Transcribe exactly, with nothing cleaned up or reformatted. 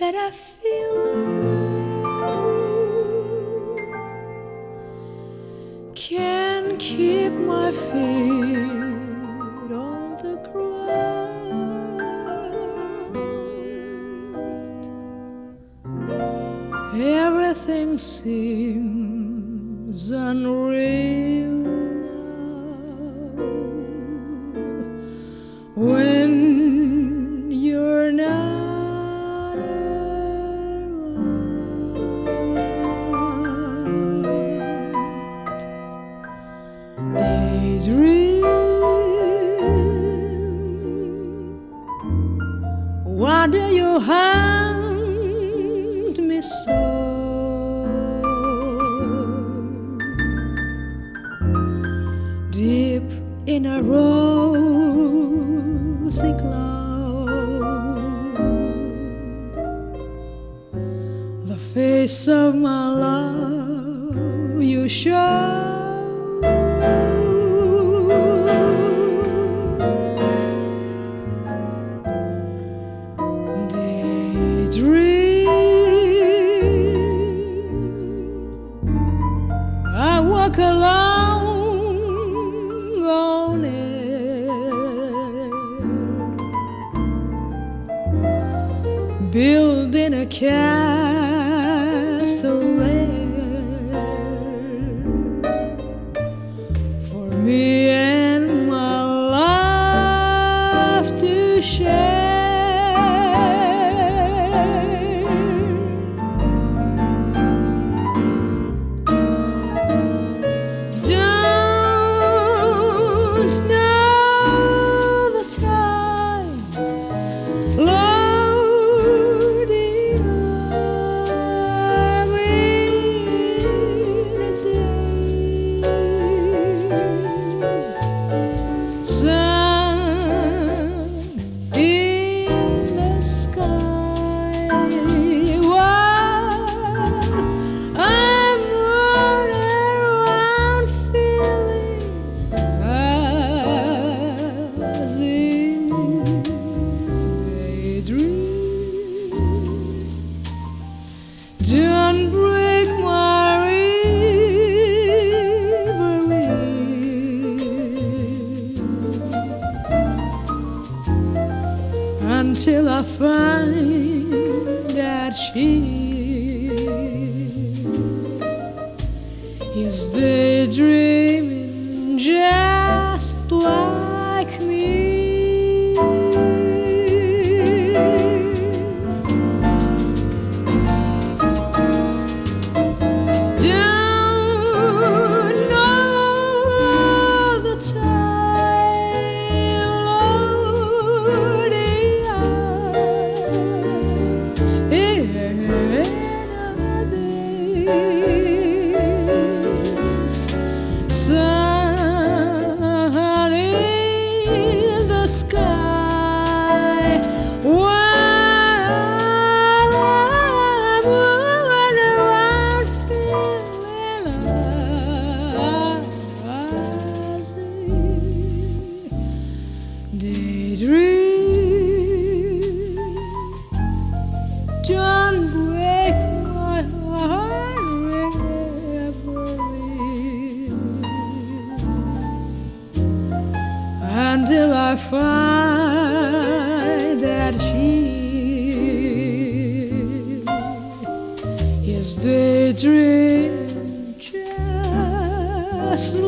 that I feel now can keep my feet on the ground. Everything seems unreal now when you're not around. Daydream, why do you haunt me so? Deep in a rosy glow, the face of my love you show. Daydream, I walk along on air, building a castle there for me and my love to share. Don't know the time, Lordy, I'm in a daze. Sun in the sky, while I'm running around feeling as in daydream. Don't break my reverie until I find that she is daydreaming just like me. Don't know the time, Lordy, I'm in a daze. Sun in the sky, while I'm moving around feeling as in daydream. Don't break my heart, reverie, until I find that she is daydreaming just